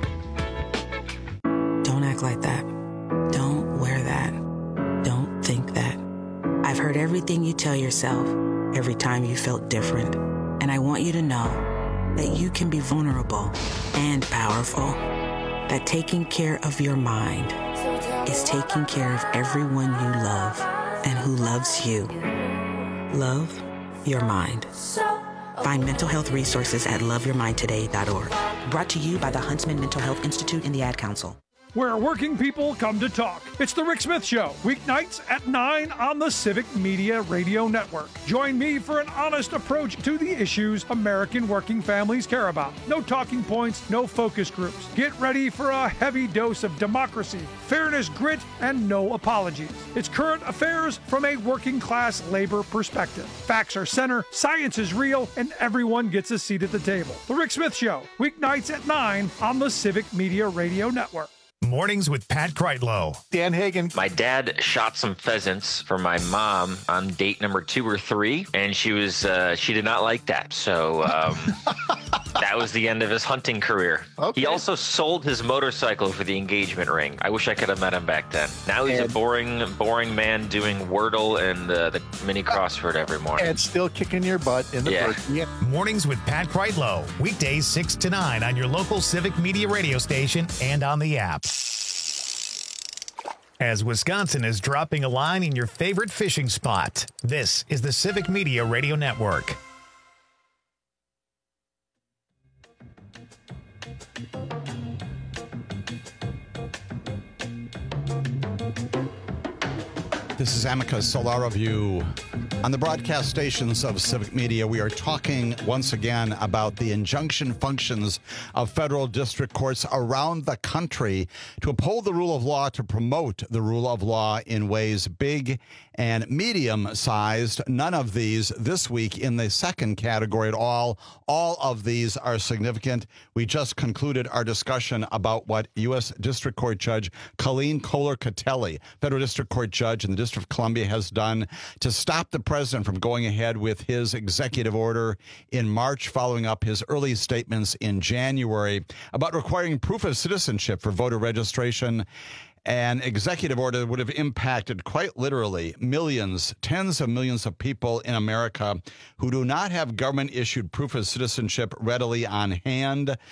Don't act like that. Don't wear that. Don't think that. I've heard everything you tell yourself every time you felt different. And I want you to know that you can be vulnerable and powerful. That taking care of your mind is taking care of everyone you love and who loves you. Love your mind. Find mental health resources at love your mind today dot org. Brought to you by the Huntsman Mental Health Institute and the Ad Council. Where working people come to talk. It's The Rick Smith Show, weeknights at nine on the Civic Media Radio Network. Join me for an honest approach to the issues American working families care about. No talking points, no focus groups. Get ready for a heavy dose of democracy, fairness, grit, and no apologies. It's current affairs from a working class labor perspective. Facts are center, science is real, and everyone gets a seat at the table. The Rick Smith Show, weeknights at nine on the Civic Media Radio Network. Mornings with Pat Kreitlow. Dan Hagan. My dad shot some pheasants for my mom on date number two or three, and she was uh, she did not like that. So um, that was the end of his hunting career. Okay. He also sold his motorcycle for the engagement ring. I wish I could have met him back then. Now he's and, a boring, boring man doing Wordle and uh, the mini crossword every morning. And still kicking your butt in the yeah. yeah. Mornings with Pat Kreitlow. Weekdays six to nine on your local Civic Media radio station and on the app. As Wisconsin is dropping a line in your favorite fishing spot, this is the Civic Media Radio Network. This is Amicus Solar Review. On the broadcast stations of Civic Media, we are talking once again about the injunction functions of federal district courts around the country to uphold the rule of law, to promote the rule of law in ways big and medium-sized. None of these this week in the second category at all. All of these are significant. We just concluded our discussion about what U S District Court Judge Colleen Kohler-Catelli, federal district court judge in the District of Columbia, has done to stop the president from going ahead with his executive order in March, following up his early statements in January about requiring proof of citizenship for voter registration. An executive order that would have impacted quite literally millions, tens of millions of people in America who do not have government-issued proof of citizenship readily on hand.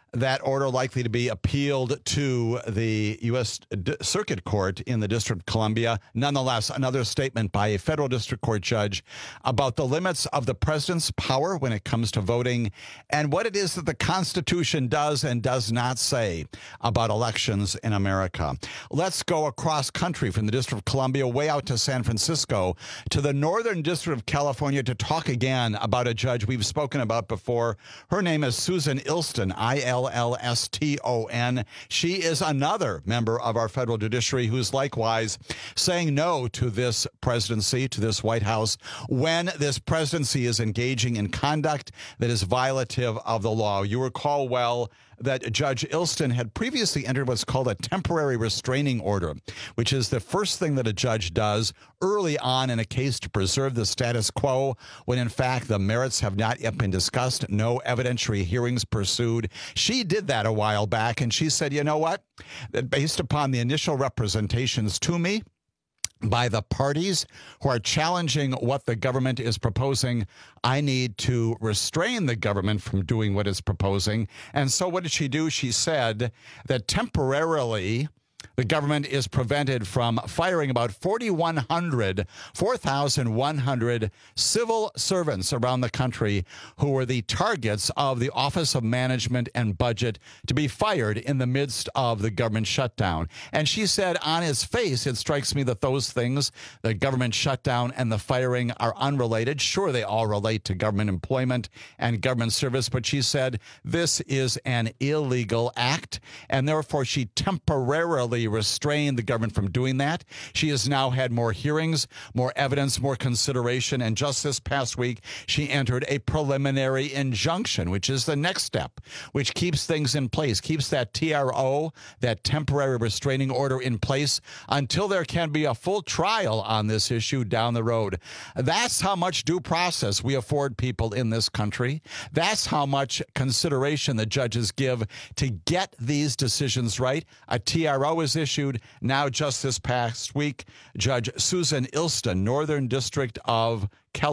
That order likely to be appealed to the U S D- Circuit Court in the District of Columbia. Nonetheless, another statement by a federal district court judge about the limits of the president's power when it comes to voting and what it is that the Constitution does and does not say about elections in America. Let's go across country from the District of Columbia way out to San Francisco to the Northern District of California to talk again about a judge we've spoken about before. Her name is Susan Ilston, I L L S T O N. She is another member of our federal judiciary who's likewise saying no to this presidency, to this White House, when this presidency is engaging in conduct that is violative of the law. You recall well that Judge Ilston had previously entered what's called a temporary restraining order, which is the first thing that a judge does early on in a case to preserve the status quo when, in fact, the merits have not yet been discussed, no evidentiary hearings pursued. She did that a while back, and she said, you know what? That based upon the initial representations to me by the parties who are challenging what the government is proposing, I need to restrain the government from doing what it's proposing. And so what did she do? She said that temporarily the government is prevented from firing about forty-one hundred, four thousand one hundred civil servants around the country who were the targets of the Office of Management and Budget to be fired in the midst of the government shutdown. And she said, on its face, it strikes me that those things, the government shutdown and the firing, are unrelated. Sure, they all relate to government employment and government service, but she said this is an illegal act, and therefore she temporarily restrained the government from doing that. She has now had more hearings, more evidence, more consideration, and just this past week, she entered a preliminary injunction, which is the next step, which keeps things in place, keeps that T R O, that temporary restraining order in place until there can be a full trial on this issue down the road. That's how much due process we afford people in this country. That's how much consideration the judges give to get these decisions right. A T R O is issued. Now, just this past week, Judge Susan Ilston, Northern District of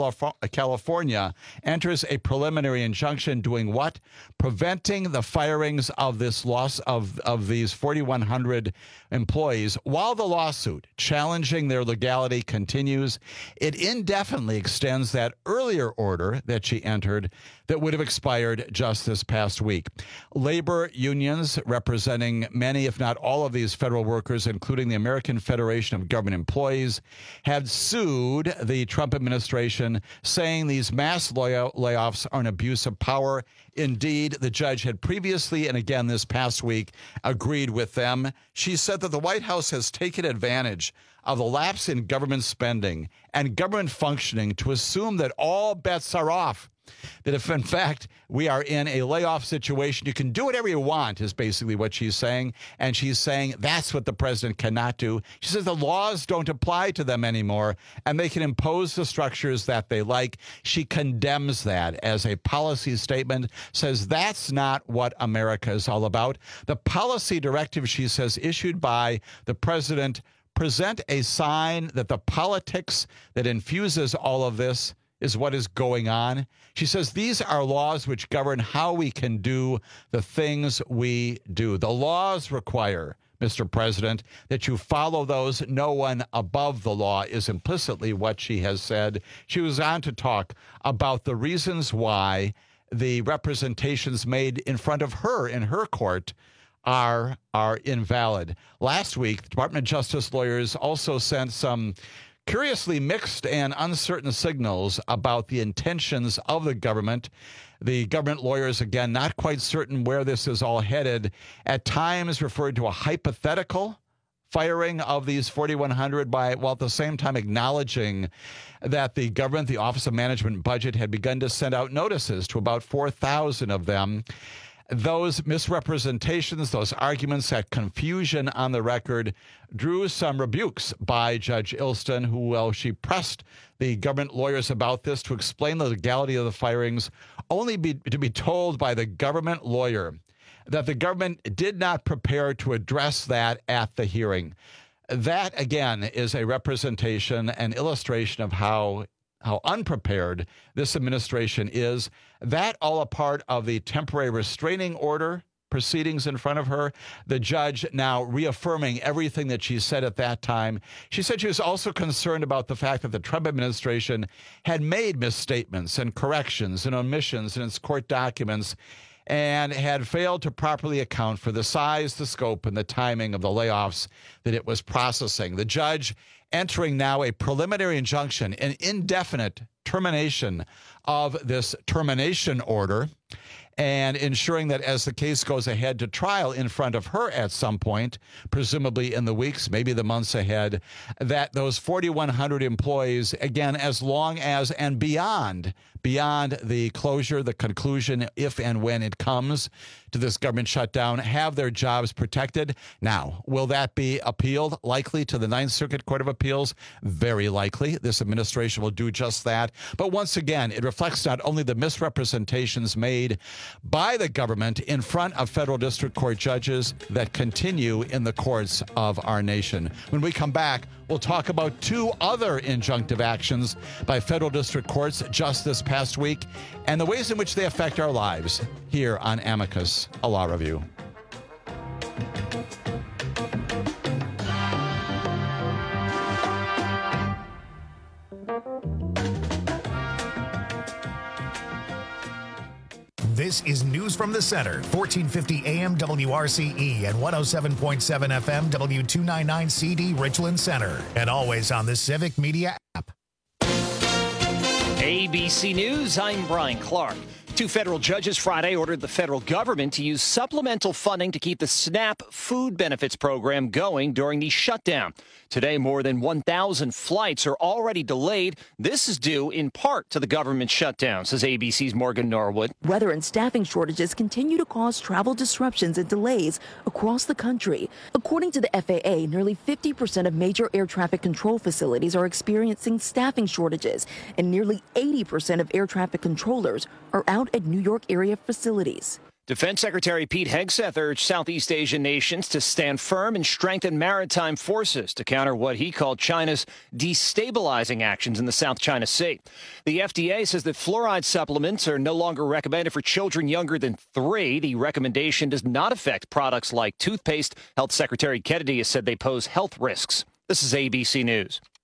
California, enters a preliminary injunction doing what? Preventing the firings of this loss of, of these forty-one hundred employees while the lawsuit challenging their legality continues. It indefinitely extends that earlier order that she entered that would have expired just this past week. Labor unions representing many, if not all, of these federal workers, including the American Federation of Government Employees, had sued the Trump administration, saying these mass lay- layoffs are an abuse of power. Indeed, the judge had previously, and again this past week, agreed with them. She said that the White House has taken advantage of the lapse in government spending and government functioning to assume that all bets are off. That if, in fact, we are in a layoff situation, you can do whatever you want, is basically what she's saying. And she's saying that's what the president cannot do. She says the laws don't apply to them anymore, and they can impose the structures that they like. She condemns that as a policy statement, says that's not what America is all about. The policy directive, she says, issued by the president, present a sign that the politics that infuses all of this is what is going on. She says these are laws which govern how we can do the things we do. The laws require, Mister President, that you follow those. No one above the law is implicitly what she has said. She was on to talk about the reasons why the representations made in front of her in her court are, are invalid. Last week, the Department of Justice lawyers also sent some curiously mixed and uncertain signals about the intentions of the government. The government lawyers, again, not quite certain where this is all headed, at times referred to a hypothetical firing of these forty-one hundred by, while at the same time acknowledging that the government, the Office of Management and Budget, had begun to send out notices to about four thousand of them. Those misrepresentations, those arguments, that confusion on the record drew some rebukes by Judge Ilston, who, well, she pressed the government lawyers about this to explain the legality of the firings, only be, to be told by the government lawyer that the government did not prepare to address that at the hearing. That, again, is a representation, an illustration of how how unprepared this administration is. That all a part of the temporary restraining order proceedings in front of her. The judge now reaffirming everything that she said at that time. She said she was also concerned about the fact that the Trump administration had made misstatements and corrections and omissions in its court documents and had failed to properly account for the size, the scope, and the timing of the layoffs that it was processing. The judge entering now a preliminary injunction, an indefinite termination of this termination order, and ensuring that as the case goes ahead to trial in front of her at some point, presumably in the weeks, maybe the months ahead, that those forty-one hundred employees, again, as long as and beyond, beyond the closure, the conclusion, if and when it comes to this government shutdown, have their jobs protected. Now, will that be appealed likely to the Ninth Circuit Court of Appeals? Very likely. This administration will do just that. But once again, it reflects not only the misrepresentations made by the government in front of federal district court judges that continue in the courts of our nation. When we come back, we'll talk about two other injunctive actions by federal district courts just this past week and the ways in which they affect our lives here on Amicus, a law review. This is News from the Center, fourteen fifty A M W R C E and one oh seven point seven F M W two ninety-nine C D Richland Center, and always on the Civic Media app. A B C News, I'm Brian Clark. Two federal judges Friday ordered the federal government to use supplemental funding to keep the SNAP food benefits program going during the shutdown. Today, more than one thousand flights are already delayed. This is due in part to the government shutdown, says A B C's Morgan Norwood. Weather and staffing shortages continue to cause travel disruptions and delays across the country. According to the F A A, nearly fifty percent of major air traffic control facilities are experiencing staffing shortages, and nearly eighty percent of air traffic controllers are out at New York area facilities. Defense Secretary Pete Hegseth urged Southeast Asian nations to stand firm and strengthen maritime forces to counter what he called China's destabilizing actions in the South China Sea. The F D A says that fluoride supplements are no longer recommended for children younger than three. The recommendation does not affect products like toothpaste. Health Secretary Kennedy has said they pose health risks. This is A B C News.